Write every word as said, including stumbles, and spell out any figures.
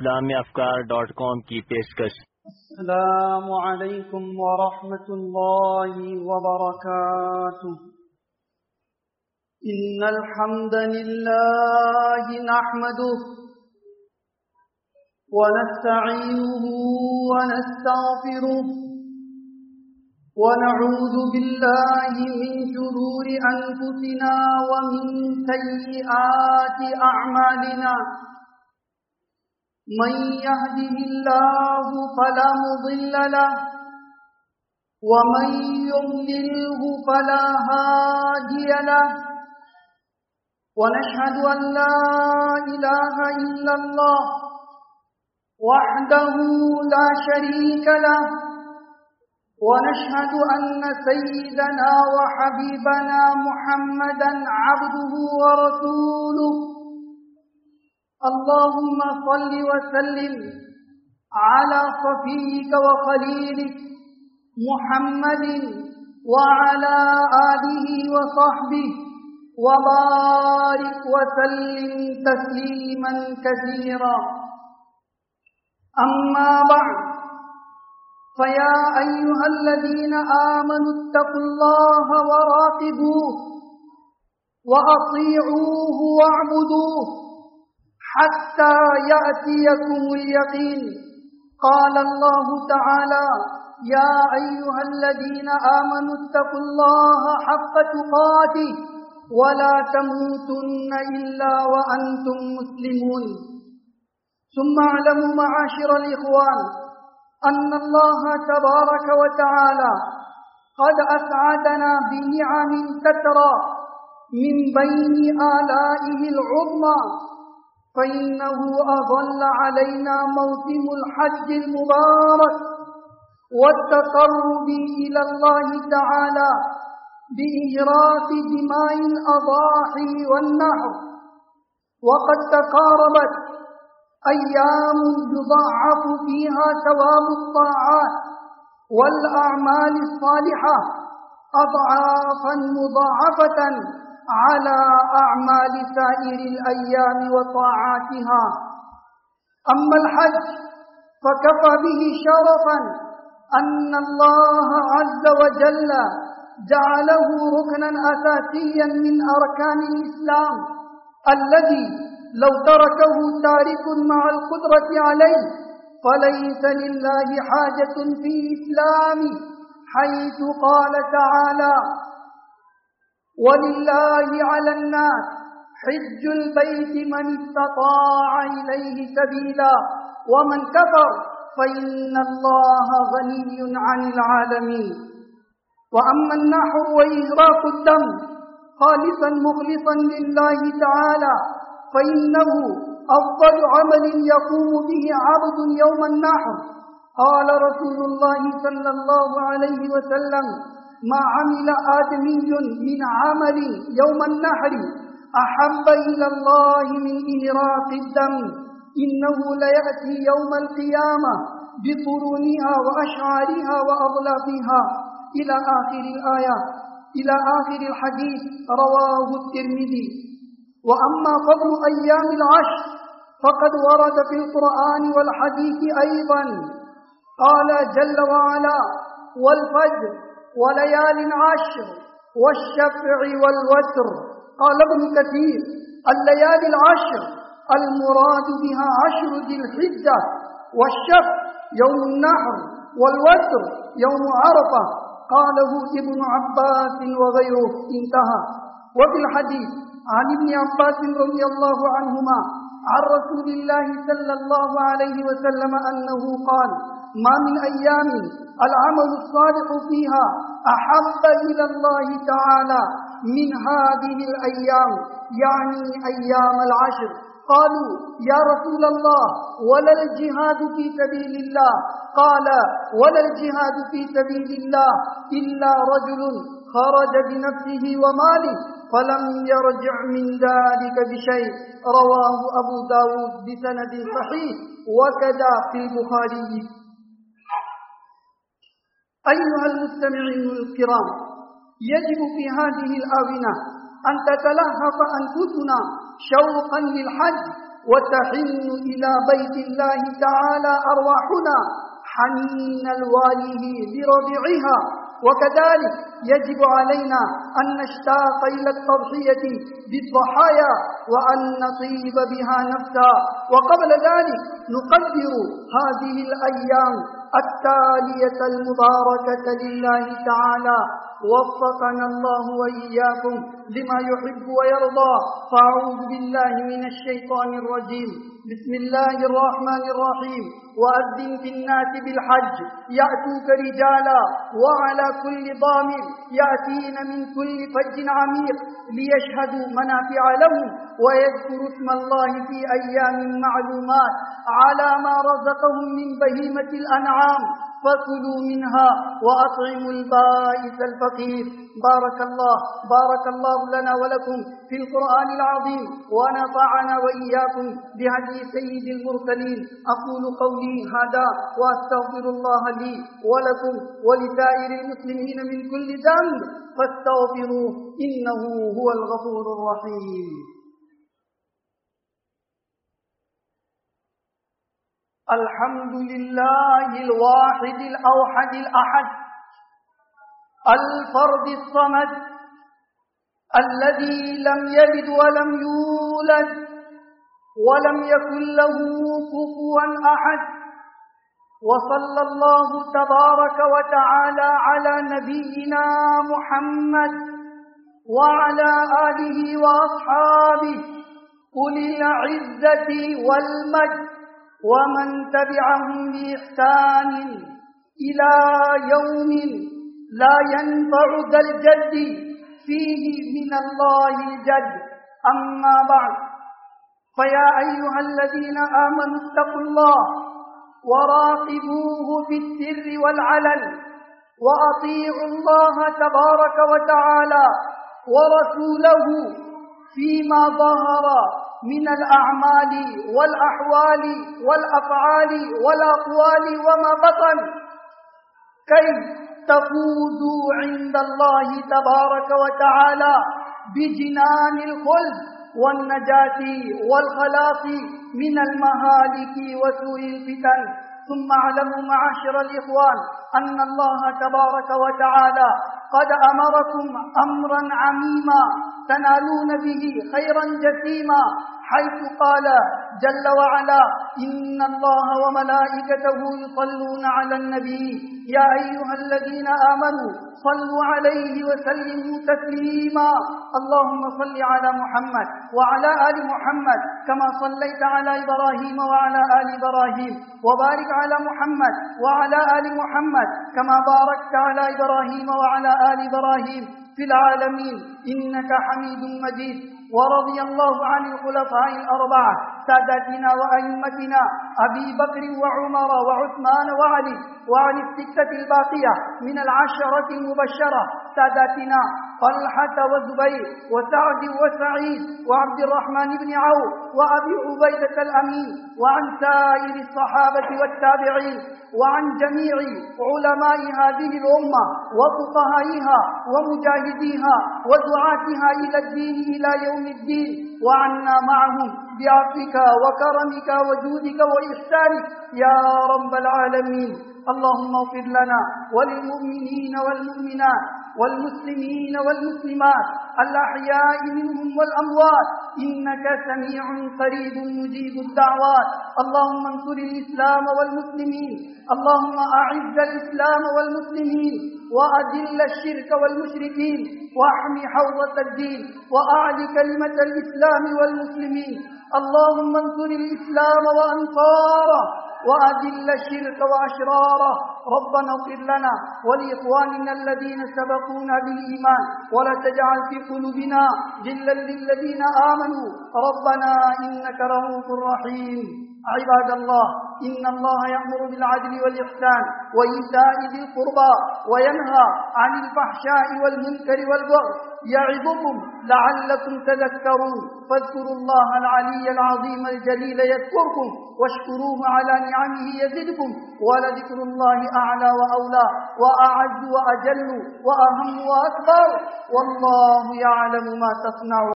इस्लामी अफकार dot com की पेशकश। अस्सलामु अलैकुम व रहमतुल्लाहि व बरकातुहू। इन्नल हम्दलिल्लाहि नहमदुहु व नस्तईनुहु व नस्तगफिरुहु व नऊज़ु बिल्लाहि मिन शुरूरि अनफुसिना व मिन सय्यिआति अअमालिना। मन यहदिहिल्लाहु फला मुदिल्ल लहु व मन युद्लिल्हु फला हादिय लहु। व नशहदु अन ला इलाहा इल्लल्लाह वहदहु ला शरीक लहु व नशहदु अन्न सय्यिदना व हबीबना मुहम्मदन अब्दुहु व रसूलुहु। अल्लाहुम्मा सल्लि व सल्लिम अला सफीक व खलीलिक मुहम्मदिन व अला आलिहि व सहबिहि व बारिक व सल्लिम तस्लीमन कसीरा। अम्मा बअद फया अय्युहल्लज़ीना आमनु इत्तक़ुल्लाहा व राक़िबूहु व अतीऊहु वअबुदूहु हत्ता यातियकुमुल यकीन। क़ाल अल्लाहु तआला या अय्युहल्लज़ीना आमनु इत्तक़ुल्लाहा हक़्क़ तुक़ातिहि व ला तमूतुन्न इल्ला व अंतुम मुस्लिमून। सुम्मा अअलमू मआशिरल इख़वान अन्न अल्लाह तबारक व तआला क़द असअदना बिनिअमिन ततरा मिन बैनि आलाइहिल उज़्मा फ़इन्नहु अज़ल्ल अलैना मौसिमुल हज्जिल मुबारक वत्तक़र्रुबि इलल्लाहि तआला बिइहराक़ि दिमाइल अज़ाही वन्नहर। वक़द तक़ारबत अय्याम युज़अफ़ु फ़ीहा सवाबु त्ताआत वल अअमाल अस्सालिहा अज़आफ़न मुज़ाअफ़तन अला अअमाल साइरिल अय्याम व त्ताआतिहा। अम्मल हज फ़कफ़ा बिही शरफ़न अन्न अल्लाह अज़्ज़ व जल्ल जअलहु रुकनन असासिय्यन मिन अरकानिल इस्लाम अल्लज़ी लौ तरकहु तारिकुन मअल क़ुद्रति अलैहि फ़लैसा लिल्लाहि हाजतुन फ़ी इस्लामि हय्सु क़ाल तआला वलिल्लाहि अलन नास हिज्जुल बैति मन इस्तताअ इलैहि सबीला वमन कफ़र फ़इन्नल्लाह गनिय्युन अनिल आलमीन। व अम्मा अन्नहर व इहराक़ुद दम खालिसन मुख़लिसन लिल्लाहि तआला फ़इन्नहु अफ़्ज़लु अमलिन यक़ूमु बिही अब्दुन यौमन नहर। क़ाल रसूलुल्लाहि सल्लल्लाहु अलैहि वसल्लम मा अमिल आदमियुन मिन अमलिन यौमन नहरि अहब्ब इलल्लाहि मिन इहराक़िद दम इन्नहु लयअती यौमल क़ियामह बिक़ुरूनिहा व अशआरिहा व अज़लाफ़िहा इला आखिरिल आया इला आखिरिल हदीस रवाहु तिर्मिज़ी। व अम्मा फ़ज़्लु अय्यामिल अश्र फ़क़द वरद फ़िल क़ुरआन वल हदीस अय्ज़न। क़ाल जल्ल व अला वल फ़ज्र व लयालिन अश्र वश्शफ़्इ वल वत्र। क़ाल इब्न कसीर अल-लयालिल अश्र अल मुराद बिहा अश्रु ज़िल हिज्जा वश्शफ़् यौमुन नहर वल वत्र यौम अरफ़ा। क़ालहु इब्न अब्बास व ग़ैरुहु इंतहा। व फ़िल हदीस अन इब्न अब्बास रज़ियल्लाहु अन्हुमा अन रसूलिल्लाहि सल्लल्लाहु अलैहि वसल्लम अन्नहु क़ाल मा मिन अय्यामिन अल-अमलु अस्सालिहु फ़ीहा अहब्ब इलल्लाहि तआला मिन हाज़िहिल अय्याम यानी अय्यामल अश्र। क़ालू या रसूलल्लाह वलल जिहादु फ़ी सबीलिल्लाह। क़ाल वलल जिहादु फ़ी सबीलिल्लाह इल्ला रजुलुन खरज बिनफ्सिहि व मालिहि फलम यरजिअ मिन ज़ालिका बिशै। रवाहु अबू दाऊद बिसनदिन सहीह व कज़ा फ़िल बुखारी। अय्युहल मुस्तमिऊनल किराम यजिब फ़ी हाज़िहिल आविना अन ततलहफ़ अनफुसुना शौक़न लिल हज وتحن إلى بيت الله تعالى أرواحنا حنين الواليه برضعها. وكذلك يجب علينا أن نشتاق إلى التضحية بالضحايا وأن نطيب بها نفسا. وقبل ذلك نقدر هذه الأيام التالية المباركة لله تعالى. وفقنا الله وإياكم لما يحب ويرضى. فأعوذ بالله من الشيطان الرجيم. بسم الله الرحمن الرحيم. وأذن في الناس بالحج يأتوك رجالا وعلى كل ضامر يأتين من كل فج عميق ليشهدوا منافع لهم ويذكروا اسم الله في أيام معلومات على ما رزقهم من بهيمة الأنعام فكلوا منها وأطعموا البائس الفقير. بارك الله بارك الله لنا ولكم في القرآن العظيم ونفعنا وإياكم بهدي سيد المرسلين. أقول قولي هذا وأستغفر الله لي ولكم ولسائر المسلمين من كل ذنب فاستغفروه إنه هو الغفور الرحيم. الحمد لله الواحد الأوحد الأحد الفرد الصمد الذي لم يلد ولم يولد ولم يكن له كفوا أحد. وصلى الله تبارك وتعالى على نبينا محمد وعلى آله وأصحابه أولي العزة والمجد ومن تبعهم بإحسان إلى يوم لا ينفع ذا الجد فيه من الله الجد. أما بعد، فيا أيها الذين آمنوا اتقوا الله وراقبوه في السر والعلن وأطيعوا الله تبارك وتعالى ورسوله فيما ظهر من الأعمال والأحوال والأفعال والأقوال وما بطن كي تفوزوا عند الله تبارك وتعالى بجنان الخلد والنجاة والخلاص من المهالك وسوء الفتن. ثم اعلموا معاشر الإخوان أن الله تبارك وتعالى قد أمركم أمرا عميما تنالون به خيرا جسيما، حيث قال جل وعلا: إن الله وملائكته يصلون على النبي يا أيها الذين آمنوا صلوا عليه وسلموا تسليما. اللهم صل على محمد وعلى آل محمد كما صليت على إبراهيم وعلى آل إبراهيم، وبارك على محمد وعلى آل محمد كما باركت على إبراهيم وعلى آل إبراهيم في العالمين إنك حميد مجيد. ورضي الله عن الخلفاء الأربعة ساداتنا وأئمتنا أبي بكر وعمر وعثمان وعلي، وعن الستة الباقية من العشرة المبشرة ساداتنا طلحة وزبير وسعد وسعيد وعبد الرحمن بن عوف وأبي عبيدة الأمين، وعن سائر الصحابة والتابعين، وعن جميع علماء هذه الأمة وفقهائها ومجاهديها ودعاتها إلى الدين إلى يوم الدين، وعنا معهم بعفوك وكرمك وجودك وإحسانك يا رب العالمين. اللهم اغفر لنا وللمؤمنين والمؤمنات والمسلمين والمسلمات الأحياء منهم والأموات إنك سميع قريب مجيب الدعوات. اللهم انصر الإسلام والمسلمين، اللهم أعز الإسلام والمسلمين وأذل الشرك والمشركين واحم حوزة الدين وأعل كلمة الإسلام والمسلمين. اللهم انصر الإسلام وأنصاره وأذل الشرك وأشراره. ربنا اغفر لنا ولإخواننا الذين سبقونا بالإيمان ولا تجعل في قلوبنا غلا للذين آمنوا ربنا إنك رؤوف رحيم. عباد الله، إن الله يأمر بالعدل والإحسان وإيتاء ذي القربى وينهى عن الفحشاء والمنكر والبغي يعظكم لعلكم تذكرون. فاذكروا الله العلي العظيم الجليل يذكركم واشكروه على نعمه يزدكم ولذكر الله أعلى وأولى وأعز وأجل وأهم وأكبر والله يعلم ما تصنعون.